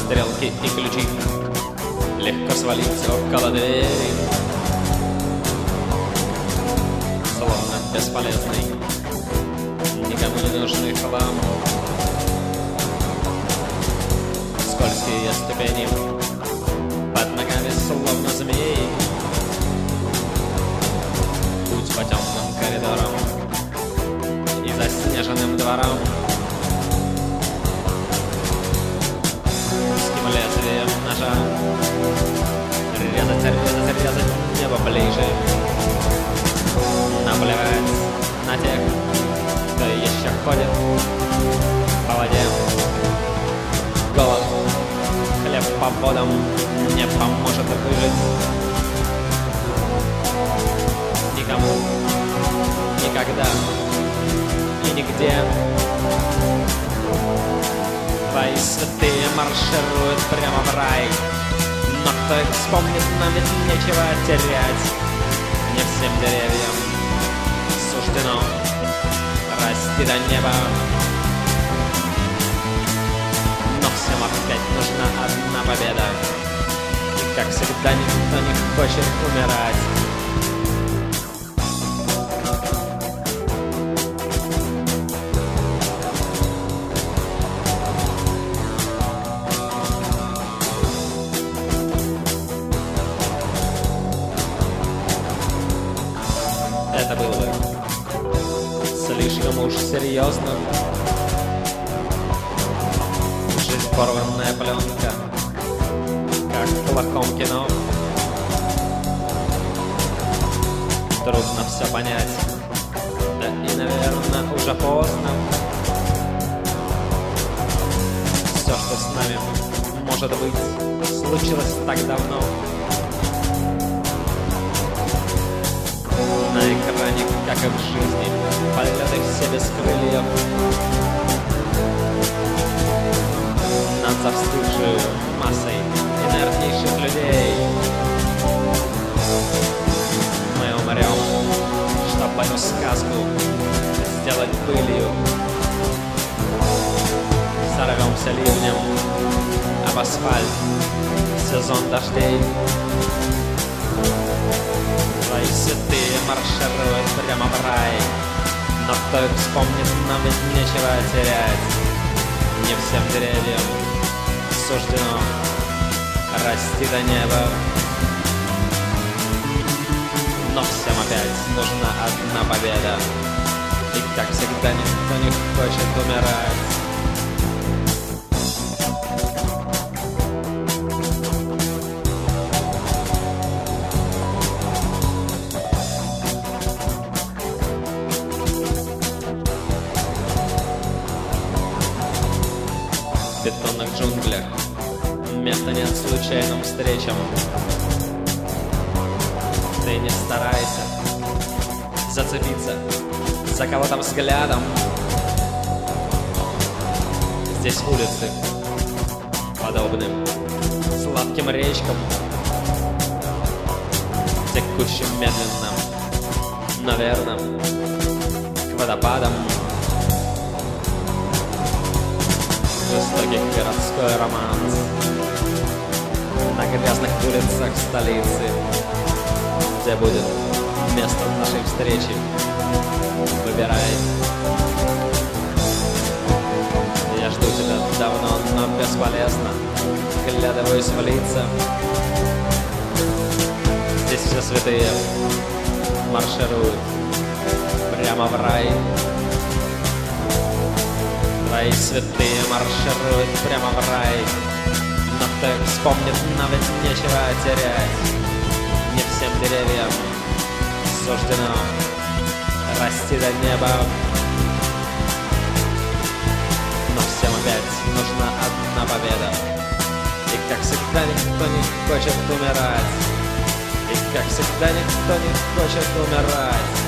стрелки и ключи. Легко свалиться около двери, словно бесполезный, никому не нужный хлам. Скользкие ступени под ногами, словно змеи. Путь по темным коридорам и заснеженным дворам. Узким лезвием ножа резать небо ближе. Наплевать на тех, кто еще ходит по воде. Голод, хлеб по водам не поможет выжить никому, никогда и нигде. Твои святые маршируют прямо в рай, но кто их вспомнит, нам ведь нечего терять. Не всем деревьям суждено расти до неба, но всем опять нужна одна победа. И как всегда никто не хочет умирать. Это было бы слишком уж серьезно. Жизнь порванная пленка, как в плохом кино. Трудно все понять, да и, наверное, уже поздно. Все, что с нами, может быть, случилось так давно. На экране, как и в жизни, полеты все без крыльев. Над застывшей массой инертнейших людей мы умрем, чтобы эту сказку сделать былью. Сорвемся ливнем об асфальт в сезон дождей. Твои святые маршируют прямо в рай, но кто их вспомнит, нам ведь нечего терять. Не всем деревьям суждено расти до неба, но всем опять нужна одна победа. И как всегда никто не хочет умирать. В бетонных джунглях места нет случайным встречам. Ты не старайся зацепиться за кого-то взглядом. Здесь улицы подобны сладким речкам, текущим медленно, наверно, к водопадам. Жестокий городской романс на грязных улицах столицы, где будет место нашей встречи. Выбирай. Я жду тебя давно, но бесполезно. Вглядываюсь в лица. Здесь все святые маршируют прямо в рай. Твои святые маршируют прямо в рай, но кто их вспомнит, нам ведь нечего терять. Не всем деревьям суждено расти до неба, но всем опять нужна одна победа. И как всегда никто не хочет умирать. И как всегда никто не хочет умирать.